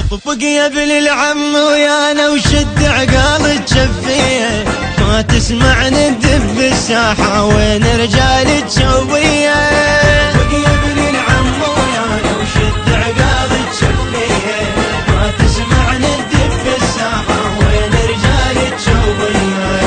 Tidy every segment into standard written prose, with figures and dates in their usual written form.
طبق يا ابن العم ويانا وشد عقال تشفيه، ما تسمع ندب بالساحة وين رجال تشويه. طبق يا ابن العم ويانا وشد عقال تشفيه، ما تسمع ندب بالساحة وين رجال تشويه.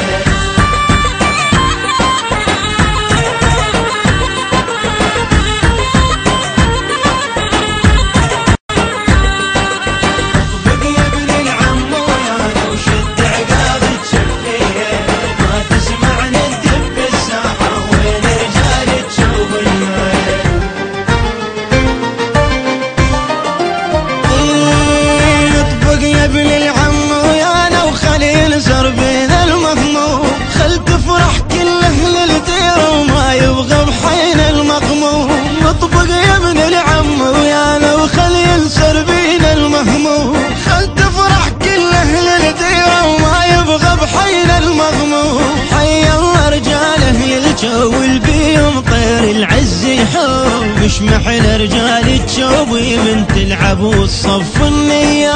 اطبق يا ابن العم ويانا وخلي ينسر بينا المهموم، خل تفرح كل اهل الديره وما يبغى بحينا المغموم. حي الله رجاله يلجول بيهم طير العز يحوم، مش محل رجال تشوبي من تلعب والصف النيه.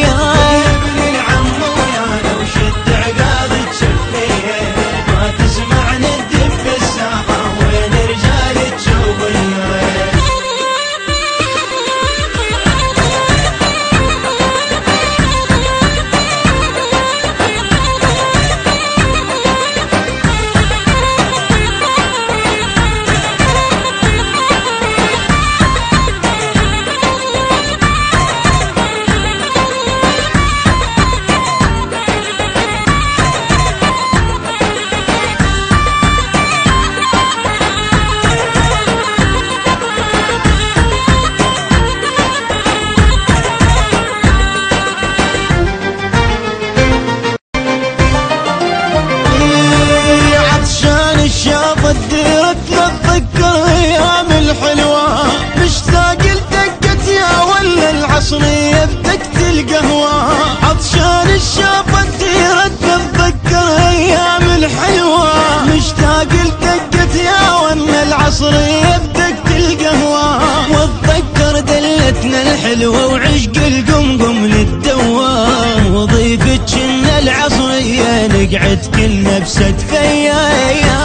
عصرية بدقة القهوة، عطشان الشاب الديرة تتذكر ايام الحلوة، مشتاق لدقة يا ون العصرية بدقة القهوة، واتذكر دلتنا الحلوة وعشق القمقم للدوام، وضيفتك ان العصرية نقعد كلنا بستفية.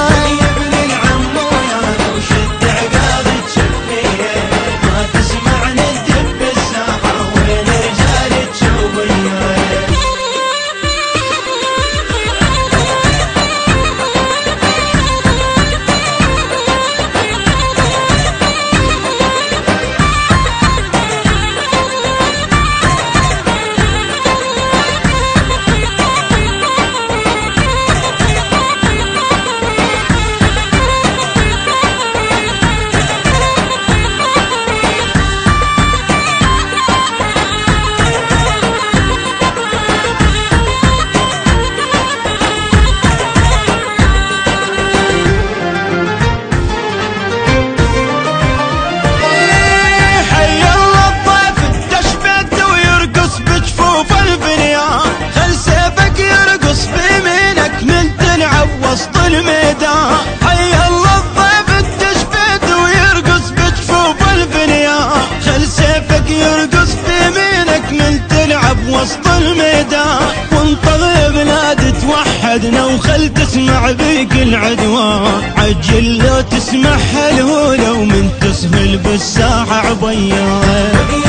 وسط الميدان حي الله الضيف الدش بيت ويرقص بجفوف البنيان، خل سيفك يرقص بيمينك من تلعب وسط الميدان، وانطغ يا بلاد توحدنا وخل تسمع بيك العدوان، عجل لو تسمعها الهولة ومن تسهل بالساحة عبيان.